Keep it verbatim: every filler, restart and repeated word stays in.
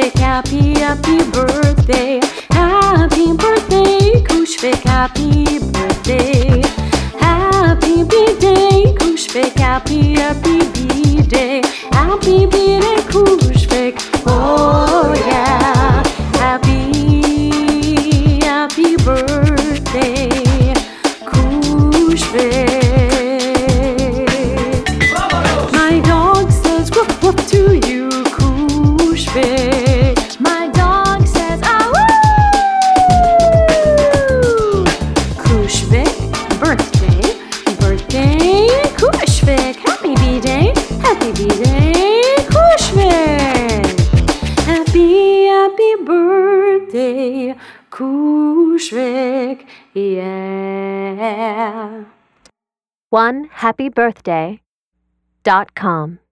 Kushvik, happy, happy birthday. Happy birthday, Kushvik, happy birthday. Happy B-Day, Kushvik, happy, happy B-Day. Happy B-Day, Kushvik, oh yeah. Happy, happy birthday, Kushvik. My dog says woof woof to you, Kushvik. My dog says ah woo. Kushvik, birthday, birthday, Kushvik. Happy B-Day, happy B-Day, Kushvik. Happy, happy birthday, Kushvik, yeah. one happy birthday dot com